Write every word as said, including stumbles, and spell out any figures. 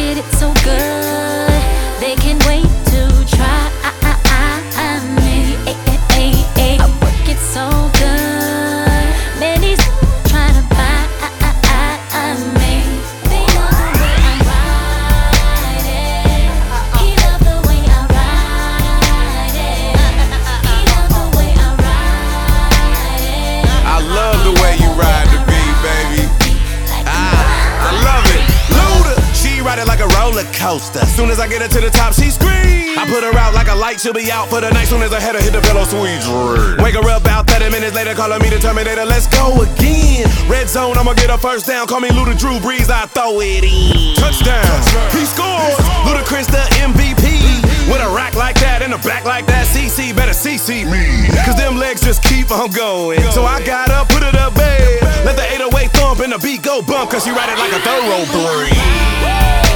it, it's so good. They can't wait to try me. I work it so good. Man, he's trying to buy me. They love the way I ride it. He love the way I ride it. He love the way I ride it. I love the way you ride the beat, baby. Ah, I love it. Luda, she ride it like a roller coaster. Soon as I get her to the top, she screams. I put her out like a light, she'll be out for the night. Soon as I head her hit the pillow, sweet dream. Wake her up about thirty minutes later, calling me the Terminator. Let's go again. Red zone, I'ma get her first down. Call me Luda Drew Brees, I throw it in. Touchdown, he scores. Ludacris the M V P. With a rack like that and a back like that, C C better C C me. Cause them legs just keep on going. So I got up, put it up bed. Let the eight oh eight thump and the beat go bump. Cause she ride it like a thoroughbred.